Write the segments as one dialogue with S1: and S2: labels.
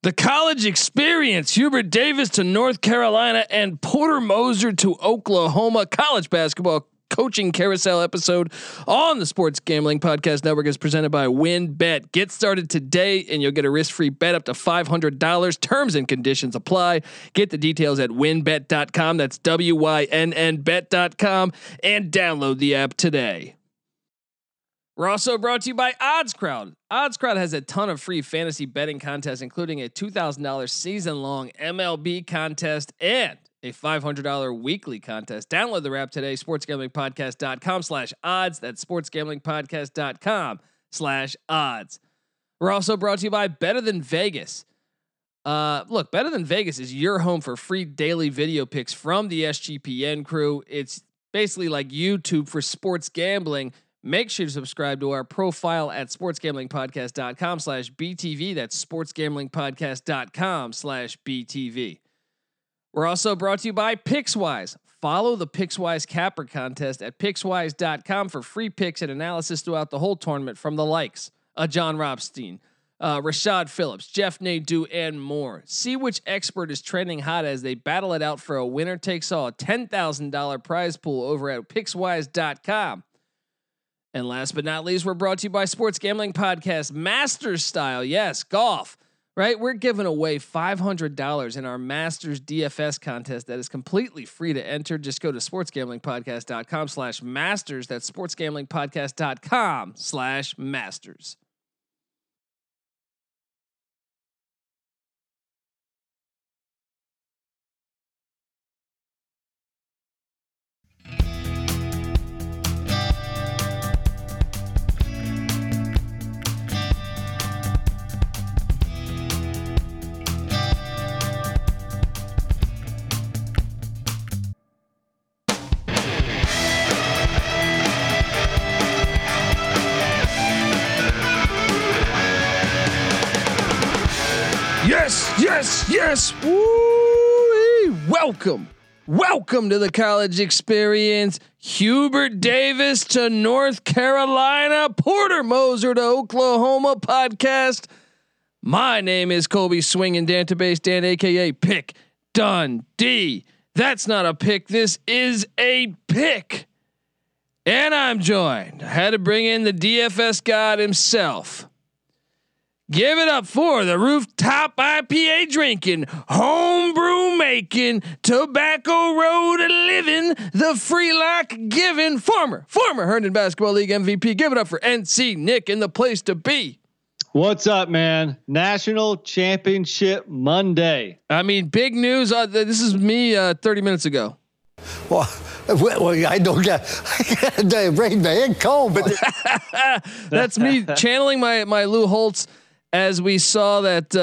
S1: The college experience, Hubert Davis to North Carolina and Porter Moser to Oklahoma. College basketball coaching carousel episode on the Sports Gambling Podcast Network is presented by WynnBET. Get started today and you'll get a risk-free bet up to $500. Terms and conditions apply. Get the details at wynnbet.com. That's WYNNBet.com and download the app today. We're also brought to you by OddsCrowd. OddsCrowd has a ton of free fantasy betting contests, including a $2,000 season-long MLB contest and a $500 weekly contest. Download the app today, sportsgamblingpodcast.com/odds. That's sportsgamblingpodcast.com/odds. We're also brought to you by Better Than Vegas. Look, Better Than Vegas is your home for free daily video picks from the SGPN crew. It's basically like YouTube for sports gambling. Make sure to subscribe to our profile at sportsgamblingpodcast.com/BTV. That's sportsgamblingpodcast.com/BTV. We're also brought to you by PicksWise. Follow the PicksWise Capper contest at pickswise.com for free picks and analysis throughout the whole tournament from the likes of John Robstein, Rashad Phillips, Jeff Nadeau, and more. See which expert is trending hot as they battle it out for a winner takes all $10,000 prize pool over at pickswise.com. And last but not least, we're brought to you by Sports Gambling Podcast Masters Style. Yes, golf, right? We're giving away $500 in our Masters DFS contest that is completely free to enter. Just go to sportsgamblingpodcast.com/masters. That's sportsgamblingpodcast.com/masters. Yes. Woo-wee. Welcome to the college experience. Hubert Davis to North Carolina, Porter Moser to Oklahoma podcast. My name is Colby Swinging Database Dan, aka Pick Dundee. That's not a pick. This is a pick. And I'm joined. I had to bring in the DFS god himself. Give it up for the rooftop IPA drinking, homebrew making, tobacco road living, the free lock giving, former Herndon Basketball League MVP. Give it up for NC Nick in the place to be.
S2: What's up, man? National Championship Monday.
S1: I mean, big news. This is me 30 minutes ago.
S3: Well, I don't get brain man cold, but
S1: that's me channeling my Lou Holtz. As we saw that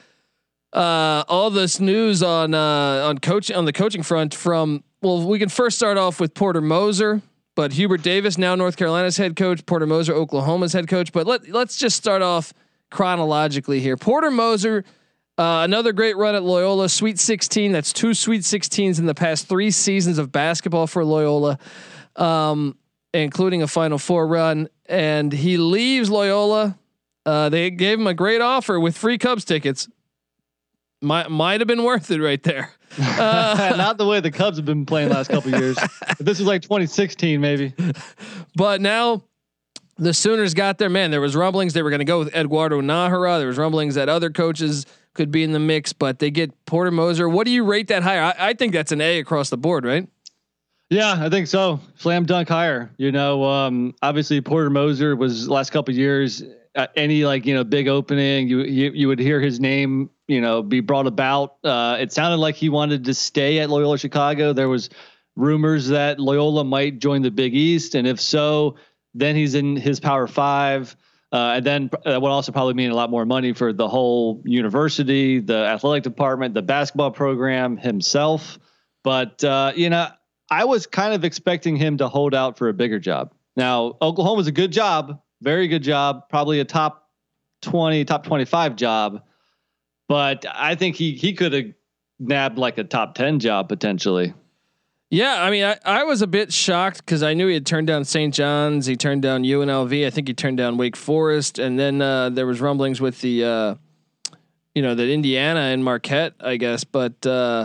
S1: all this news on the coaching front from, well, we can first start off with Porter Moser, but Hubert Davis, now North Carolina's head coach, Porter Moser, Oklahoma's head coach. But let's just start off chronologically here. Porter Moser, another great run at Loyola, Sweet 16. That's 2 Sweet 16s in the past 3 seasons of basketball for Loyola, including a Final Four run. And he leaves Loyola. They gave him a great offer with free Cubs tickets. Might have been worth it right there.
S2: Not the way the Cubs have been playing the last couple of years. This was like 2016, maybe.
S1: But now the Sooners got their man. There was rumblings they were going to go with Eduardo Nájera. There was rumblings that other coaches could be in the mix, but they get Porter Moser. What do you rate that higher? I think that's an A across the board, right?
S2: Yeah, I think so. Slam dunk higher. Obviously Porter Moser was the last couple of years. Any big opening, you would hear his name, be brought about. It sounded like he wanted to stay at Loyola Chicago. There was rumors that Loyola might join the Big East, and if so, then he's in his Power 5. And then that would also probably mean a lot more money for the whole university, the athletic department, the basketball program, himself. But I was kind of expecting him to hold out for a bigger job. Now, Oklahoma's a good job. Very good job, probably a top 20, top 25 job, but I think he could have nabbed like a top 10 job potentially.
S1: Yeah, I mean, I was a bit shocked because I knew he had turned down St. John's, he turned down UNLV, I think he turned down Wake Forest, and then there was rumblings with the that Indiana and Marquette, I guess, but I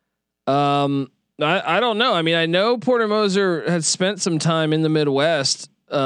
S1: don't know. I mean, I know Porter Moser had spent some time in the Midwest.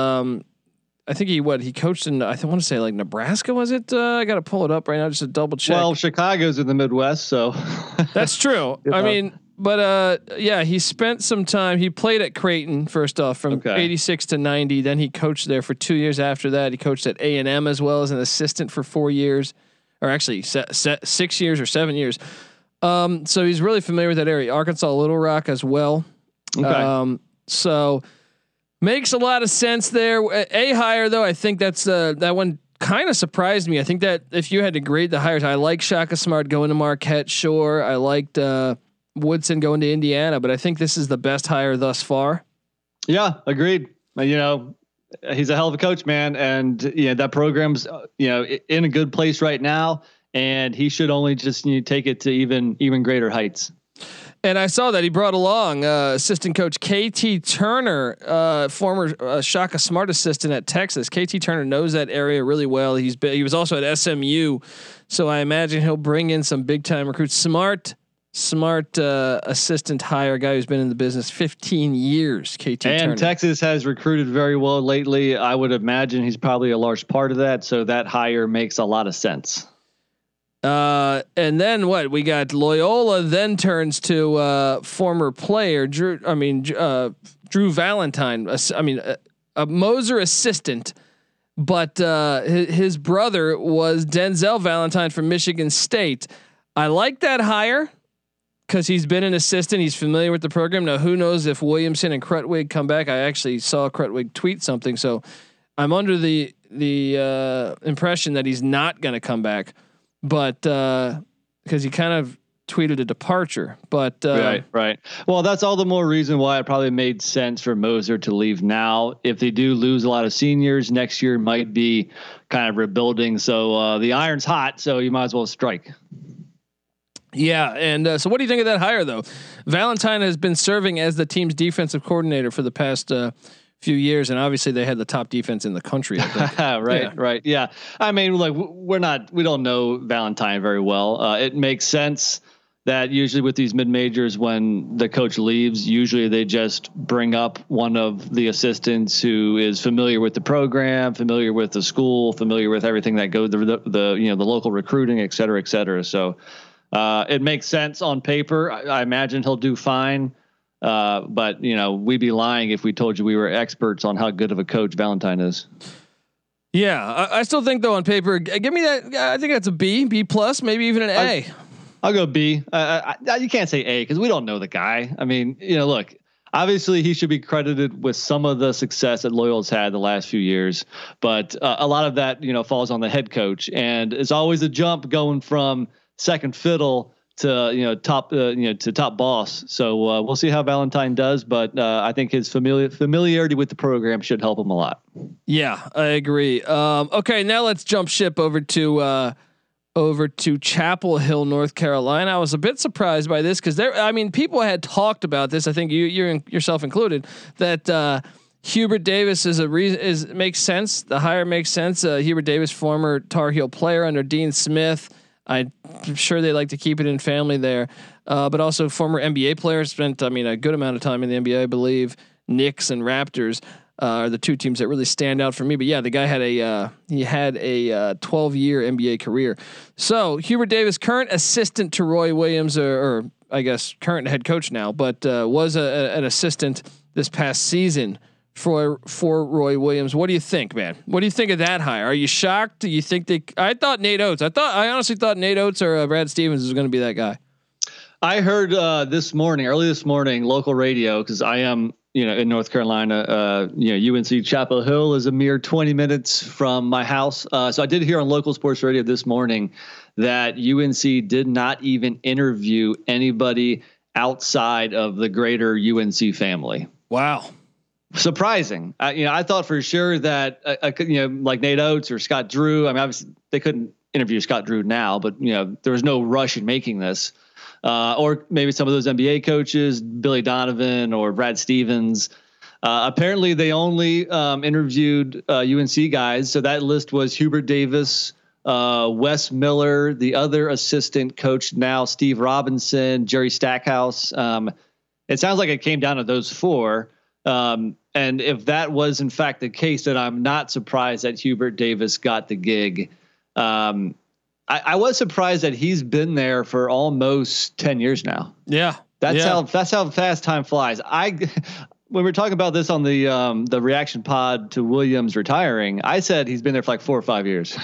S1: I think he coached in, I want to say like Nebraska, was it? I got to pull it up right now just to double check.
S2: Well, Chicago's in the Midwest, so
S1: that's true. I mean, but yeah, he spent some time. He played at Creighton first off from 86 to 90. Then he coached there for 2 years after that. He coached at A&M as well as an assistant for 4 years, or actually 6 years or 7 years. So he's really familiar with that area. Arkansas Little Rock as well.
S2: Okay.
S1: So makes a lot of sense there. A hire though, I think that's that one kind of surprised me. I think that if you had to grade the hires, I like Shaka Smart going to Marquette. Sure, I liked Woodson going to Indiana, but I think this is the best hire thus far.
S2: Yeah, agreed. He's a hell of a coach, man, and that program's in a good place right now, and he should only just take it to even greater heights.
S1: And I saw that he brought along assistant coach KT Turner, former Shaka Smart assistant at Texas. KT Turner knows that area really well. He was also at SMU, so I imagine he'll bring in some big time recruits. Smart assistant hire, guy who's been in the business 15 years. KT Turner.
S2: And Texas has recruited very well lately. I would imagine he's probably a large part of that. So that hire makes a lot of sense.
S1: And then what we got? Loyola then turns to former player Drew Valentine. A Moser assistant, but his brother was Denzel Valentine from Michigan State. I like that hire because he's been an assistant. He's familiar with the program. Now, who knows if Williamson and Krutwig come back? I actually saw Krutwig tweet something, so I'm under the impression that he's not going to come back. But because he kind of tweeted a departure, but
S2: right. Well, that's all the more reason why it probably made sense for Moser to leave now. If they do lose a lot of seniors next year, might be kind of rebuilding. So the iron's hot, so you might as well strike.
S1: Yeah, and so what do you think of that hire though? Valentine has been serving as the team's defensive coordinator for the past few years, and obviously they had the top defense in the country. I think.
S2: Right. Yeah. I mean, like we don't know Valentine very well. It makes sense that usually with these mid majors, when the coach leaves, usually they just bring up one of the assistants who is familiar with the program, familiar with the school, familiar with everything that goes the local recruiting, et cetera, et cetera. So it makes sense on paper. I imagine he'll do fine. But we'd be lying if we told you we were experts on how good of a coach Valentine is.
S1: Yeah. I still think though on paper, give me that. I think that's a B plus, maybe even an A.
S2: I'll go B. You can't say A because we don't know the guy. I mean, look, obviously he should be credited with some of the success that Loyola's had the last few years, but a lot of that, falls on the head coach, and it's always a jump going from second fiddle to top boss. So we'll see how Valentine does, but I think his familiarity with the program should help him a lot.
S1: Yeah, I agree. Okay, now let's jump ship over to Chapel Hill, North Carolina. I was a bit surprised by this because people had talked about this. I think you're yourself included, that Hubert Davis makes sense. The hire makes sense. Hubert Davis, former Tar Heel player under Dean Smith. I'm sure they like to keep it in family there, but also former NBA players spent, a good amount of time in the NBA, I believe. Knicks and Raptors are the two teams that really stand out for me. But yeah, the guy had a 12-year NBA career. So Hubert Davis, current assistant to Roy Williams, or I guess current head coach now, but was an assistant this past season for Roy Williams. What do you think, man? What do you think of that hire? Are you shocked? Do you think I thought Nate Oates. I honestly thought Nate Oates or Brad Stevens was going to be that guy.
S2: I heard early this morning, local radio, because I am, in North Carolina. UNC Chapel Hill is a mere 20 minutes from my house. So I did hear on local sports radio this morning that UNC did not even interview anybody outside of the greater UNC family.
S1: Wow.
S2: Surprising. I thought for sure that like Nate Oates or Scott Drew. I mean, obviously they couldn't interview Scott Drew now, but there was no rush in making this. Or maybe some of those NBA coaches, Billy Donovan or Brad Stevens. Apparently, they only interviewed UNC guys. So that list was Hubert Davis, Wes Miller, the other assistant coach now, Steve Robinson, Jerry Stackhouse. It sounds like it came down to those four. And if that was in fact the case, then I'm not surprised that Hubert Davis got the gig. I was surprised that he's been there for almost 10 years now.
S1: Yeah.
S2: That's how fast time flies. When we were talking about this on the reaction pod to Williams retiring, I said he's been there for like 4 or 5 years.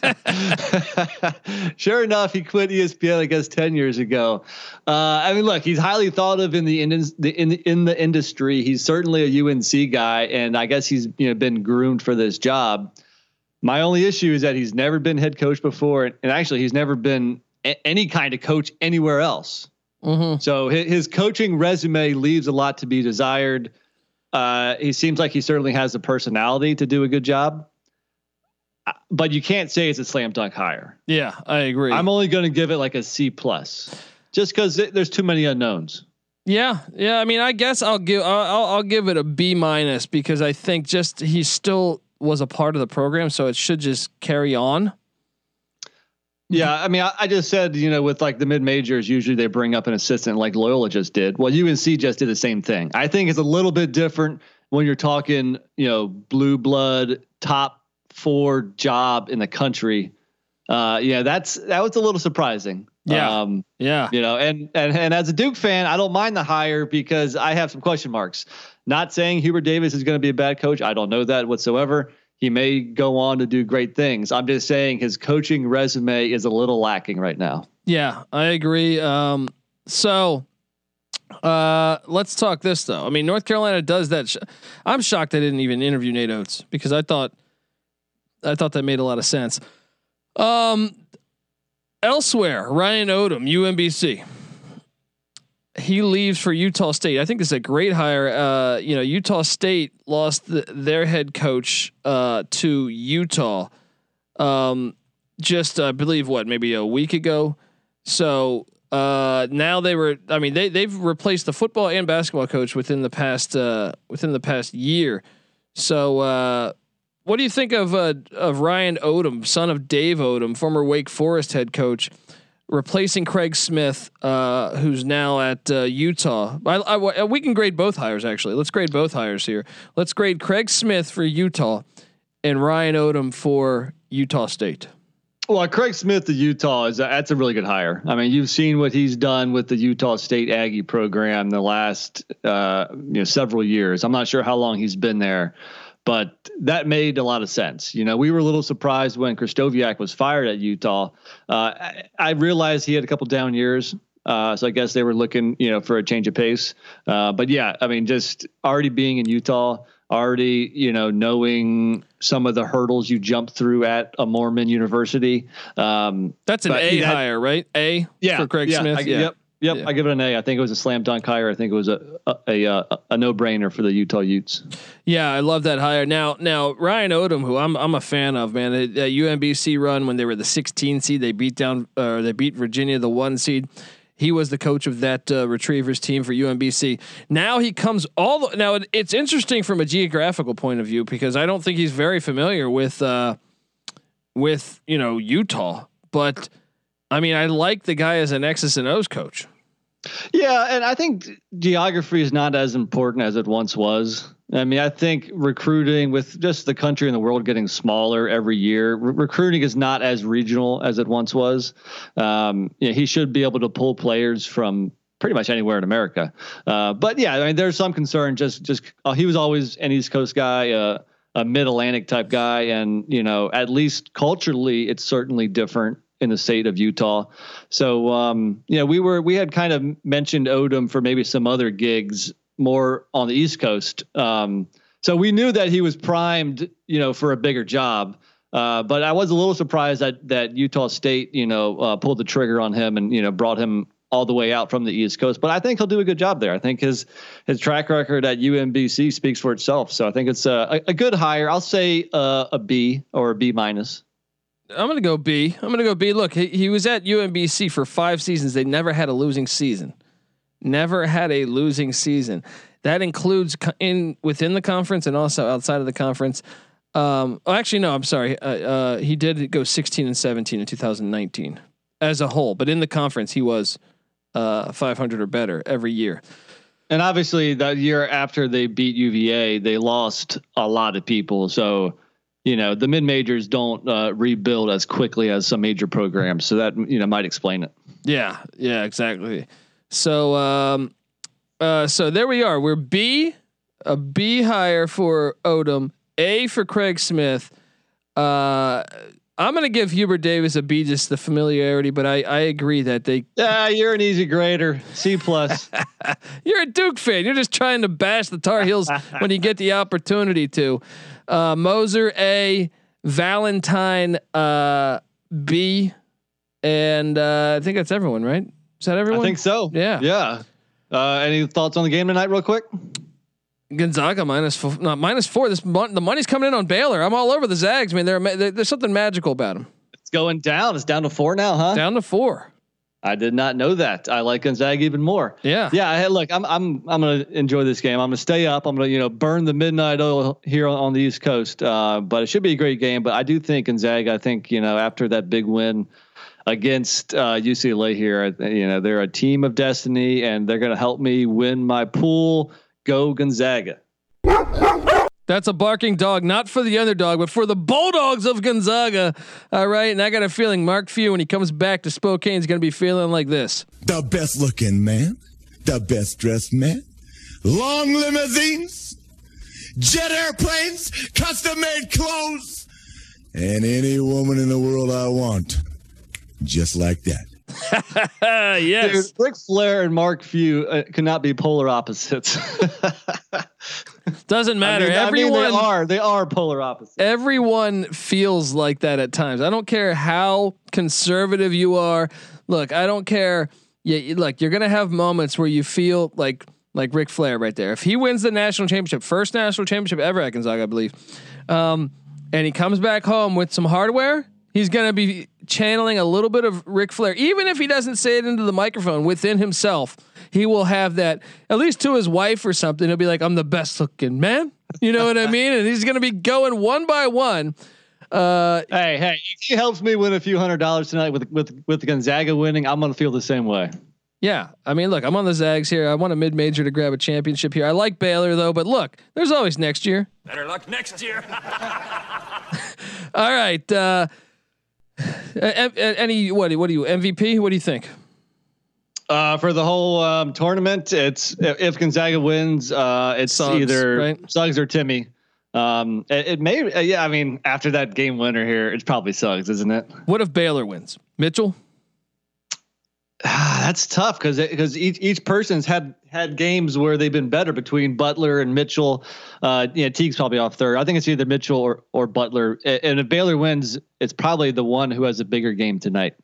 S2: Sure enough, he quit ESPN, I guess, 10 years ago. I mean, look, he's highly thought of in the industry. He's certainly a UNC guy, and I guess he's been groomed for this job. My only issue is that he's never been head coach before, and actually he's never been any kind of coach anywhere else. Mm-hmm. So his coaching resume leaves a lot to be desired. He seems like he certainly has the personality to do a good job, but you can't say it's a slam dunk hire.
S1: Yeah, I agree.
S2: I'm only going to give it like a C+, just because there's too many unknowns.
S1: Yeah. I mean, I guess I'll give it a B- because I think just he still was a part of the program, so it should just carry on.
S2: Yeah, I mean, I just said, with like the mid majors, usually they bring up an assistant like Loyola just did. Well, UNC just did the same thing. I think it's a little bit different when you're talking, blue blood, top 4 job in the country. That was a little surprising.
S1: Yeah.
S2: And as a Duke fan, I don't mind the hire because I have some question marks. Not saying Hubert Davis is going to be a bad coach. I don't know that whatsoever. He may go on to do great things. I'm just saying his coaching resume is a little lacking right now.
S1: Yeah, I agree. So let's talk this though. I mean, North Carolina does that. I'm shocked they didn't even interview Nate Oates because I thought that made a lot of sense. Elsewhere, Ryan Odom, UMBC. He leaves for Utah State. I think this is a great hire. Utah State lost their head coach to Utah. I believe maybe a week ago. So now they've replaced the football and basketball coach within the past year. So what do you think of Ryan Odom, son of Dave Odom, former Wake Forest head coach, replacing Craig Smith, who's now at Utah? We can grade both hires, actually. Let's grade both hires here. Let's grade Craig Smith for Utah and Ryan Odom for Utah State.
S2: Well, Craig Smith to Utah that's a really good hire. I mean, you've seen what he's done with the Utah State Aggie program the last several years. I'm not sure how long he's been there, but that made a lot of sense. We were a little surprised when Krzysztofiak was fired at Utah. I realized he had a couple down years. So I guess they were looking, for a change of pace. But yeah, I mean, just already being in Utah, already, knowing some of the hurdles you jump through at a Mormon university.
S1: That's an A hire, right? A for Craig Smith.
S2: Yep. I give it an A. I think it was a slam dunk hire. I think it was a no brainer for the Utah Utes.
S1: Yeah, I love that hire. Now Ryan Odom, who I'm a fan of, man. That UMBC run when they were the 16 seed, they beat Virginia, the 1 seed. He was the coach of that Retrievers team for UMBC. Now he comes now it's interesting from a geographical point of view because I don't think he's very familiar with Utah, but I mean, I like the guy as an X's and O's coach.
S2: Yeah, and I think geography is not as important as it once was. I mean, I think recruiting, with just the country and the world getting smaller every year, recruiting is not as regional as it once was. He should be able to pull players from pretty much anywhere in America. But yeah, I mean, there's some concern. He was always an East Coast guy, a Mid-Atlantic type guy, and at least culturally, it's certainly different in the state of Utah. So, we had kind of mentioned Odom for maybe some other gigs more on the East Coast. So we knew that he was primed, for a bigger job. But I was a little surprised that Utah State, pulled the trigger on him and, brought him all the way out from the East Coast. But I think he'll do a good job there. I think his track record at UMBC speaks for itself. So I think it's a good hire. I'll say a B or a B-.
S1: I'm going to go B. Look, he was at UMBC for 5 seasons. They never had a losing season. That includes within the conference and also outside of the conference. Actually, no, I'm sorry. He did go 16 and 17 in 2019 as a whole, but in the conference he was 500 or better every year.
S2: And obviously that year after they beat UVA, they lost a lot of people. So, the mid majors don't rebuild as quickly as some major programs. So that, might explain it.
S1: Yeah, exactly. So, so there we are. We're a B higher for Odom, A for Craig Smith. I'm going to give Hubert Davis a B, just the familiarity, but I agree that
S2: you're an easy grader, C+.
S1: You're a Duke fan. You're just trying to bash the Tar Heels when you get the opportunity to. Moser A, Valentine B, and I think that's everyone, right? Is that everyone?
S2: I think so.
S1: Yeah.
S2: Any thoughts on the game tonight, real quick?
S1: Gonzaga -4. The money's coming in on Baylor. I'm all over the Zags, man. There's something magical about them.
S2: It's going down. It's down to 4 now, huh?
S1: Down to 4.
S2: I did not know that. I like Gonzaga even more.
S1: Yeah.
S2: Look, I'm gonna enjoy this game. I'm gonna stay up. I'm gonna burn the midnight oil here on the East Coast. But it should be a great game. But I do think Gonzaga. I think after that big win against UCLA here, they're a team of destiny, and they're gonna help me win my pool. Go Gonzaga.
S1: That's a barking dog, not for the underdog, but for the Bulldogs of Gonzaga. All right. And I got a feeling Mark Few, when he comes back to Spokane, is going to be feeling like this.
S4: The best looking man, the best dressed man, long limousines, jet airplanes, custom made clothes, and any woman in the world I want. Just like that.
S1: Yes.
S2: Dude, Ric Flair and Mark Few cannot be polar opposites.
S1: Doesn't matter.
S2: They are polar opposites.
S1: Everyone feels like that at times. I don't care how conservative you are. Look, I don't care. You're going to have moments where you feel like Ric Flair right there. If he wins the national championship, first national championship ever at Gonzaga, I believe. And he comes back home with some hardware, he's going to be channeling a little bit of Ric Flair. Even if he doesn't say it into the microphone within himself, he will have that at least to his wife or something. He'll be like, I'm the best looking man. You know what I mean? And he's going to be going one by one.
S2: Hey, if he helps me win a few $100s tonight with Gonzaga winning, I'm going to feel the same way.
S1: Yeah. I mean, look, I'm on the Zags here. I want a mid-major to grab a championship here. I like Baylor though, but look, there's always next year.
S5: Better luck next year.
S1: All right. What do you MVP? What do you think?
S2: For the whole tournament, it's if Gonzaga wins, it's Suggs, either right? Suggs or Timmy. It may, I mean, after that game winner here, it's probably Suggs, isn't it?
S1: What if Baylor wins? Mitchell?
S2: That's tough because each person's had games where they've been better between Butler and Mitchell. Teague's probably off third. I think it's either Mitchell or Butler. And if Baylor wins, it's probably the one who has a bigger game tonight.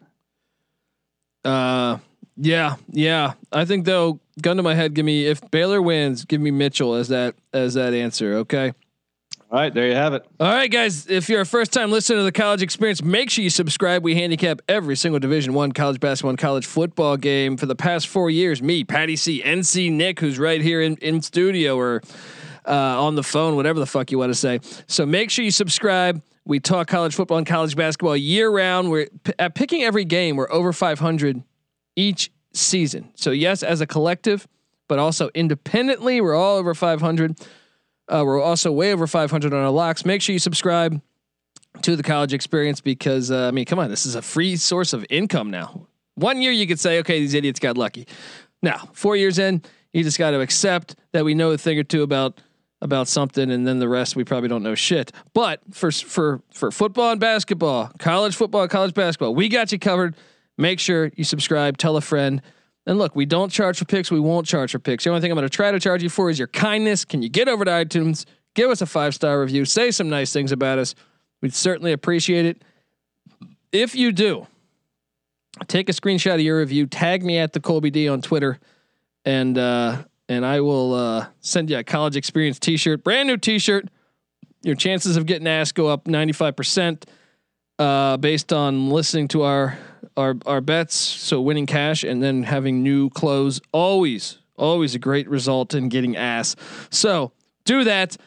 S1: Yeah. I think though, gun to my head, if Baylor wins, give me Mitchell as that answer. Okay.
S2: All right, there you have it.
S1: All right, guys. If you're a first time listener to the College Experience, make sure you subscribe. We handicap every single Division I college basketball and college football game for the past 4 years. Me, Patty C, NC Nick, who's right here in studio or on the phone, whatever the fuck you want to say. So make sure you subscribe. We talk college football and college basketball year round. We're at picking every game. We're over 500 each season. So yes, as a collective, but also independently, we're all over 500. We're also way over 500 on our locks. Make sure you subscribe to the College Experience because come on, this is a free source of income now. 1 year you could say, okay, these idiots got lucky. Now, 4 years in, you just got to accept that we know a thing or two about something, and then the rest we probably don't know shit. But for football and basketball, college football, college basketball, we got you covered. Make sure you subscribe, tell a friend. And look, we don't charge for picks. We won't charge for picks. The only thing I'm going to try to charge you for is your kindness. Can you get over to iTunes, give us a 5-star review, say some nice things about us? We'd certainly appreciate it. If you do, take a screenshot of your review, tag me at the Colby D on Twitter, and I will send you a College Experience t-shirt, brand new t-shirt. Your chances of getting asked go up 95% based on listening to our bets. So winning cash and then having new clothes, always a great result in getting ass. So do that.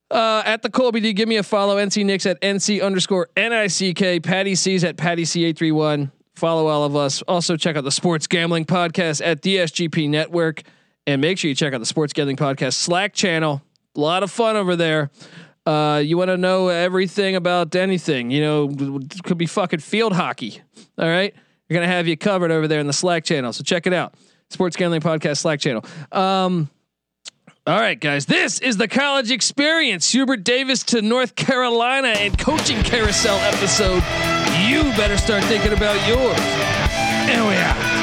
S1: At the Colby D, give me a follow. NC Nicks at NC_NICK. Patty C's at Patty C831. Follow all of us. Also check out the Sports Gambling Podcast at the SGP Network, and make sure you check out the Sports Gambling Podcast Slack channel. A lot of fun over there. You want to know everything about anything? You know, could be fucking field hockey. All right, we're gonna have you covered over there in the Slack channel. So check it out. Sports Gambling Podcast Slack channel. All right, guys, this is the College Experience. Hubert Davis to North Carolina and coaching carousel episode. You better start thinking about yours. And we out.